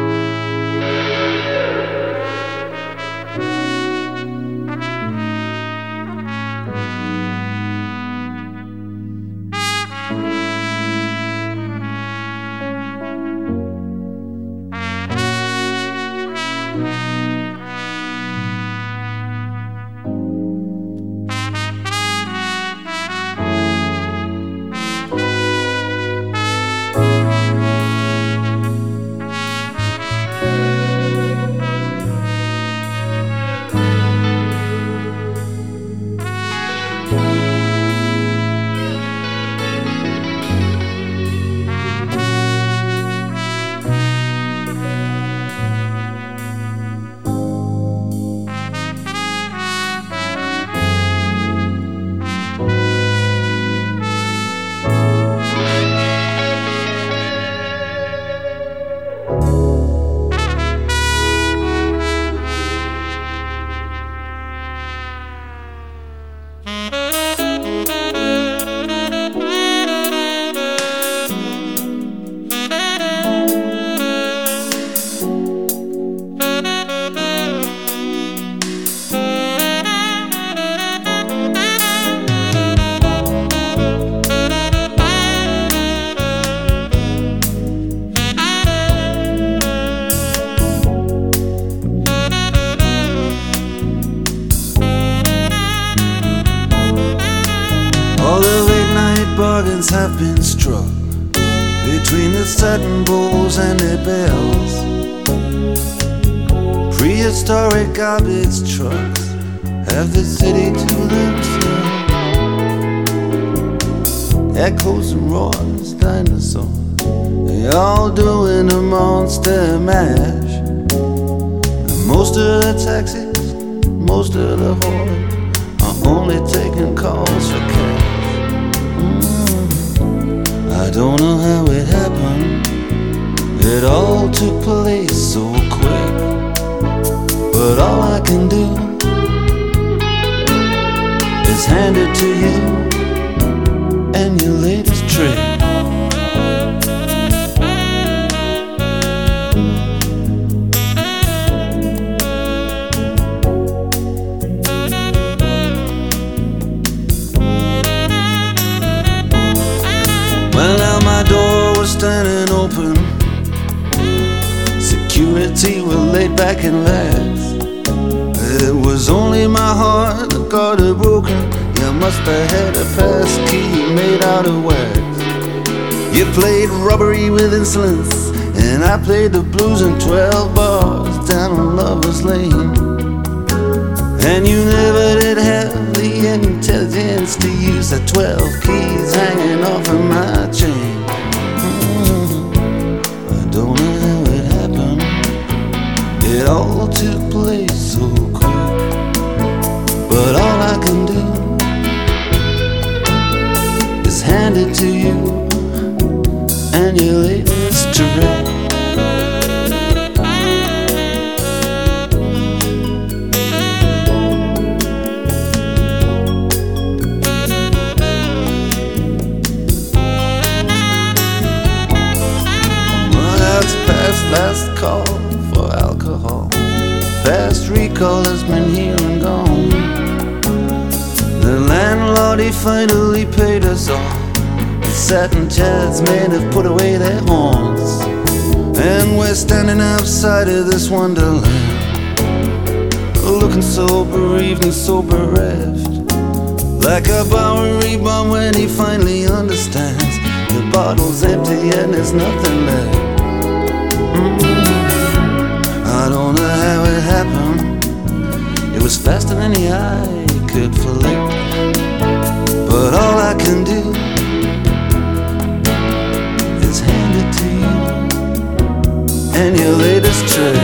bargains have been struck between the satin bowls and their bells. Prehistoric garbage trucks have the city to themselves. Echoes and roars, dinosaurs, they all doing a monster mash. And most of the taxis, most of the whores are only taking calls for cash. I don't know how it happened, it all took place so quick. But all I can do is hand it to you and your latest trick. Well, now my door was standing open, security were laid back and lax. It was only my heart that got it broken. You must have had a pass key made out of wax. You played robbery with insolence, and I played the blues in 12 bars down on Lover's Lane. And you never did have the intelligence to use the 12 keys hanging off of my chain. I don't know how it happened, it all took place so quick. But all I can do is hand it to you and your latest trick. Last call for alcohol, fast recall has been here and gone. The landlord, he finally paid us all. The satin chairs men have put away their horns, and we're standing outside of this wonderland, looking so bereaved and so bereft, like a Bowery bomb when he finally understands the bottle's empty and there's nothing left. I don't know how it happened, it was faster than the eye could flick. But all I can do is hand it to you and your latest trick.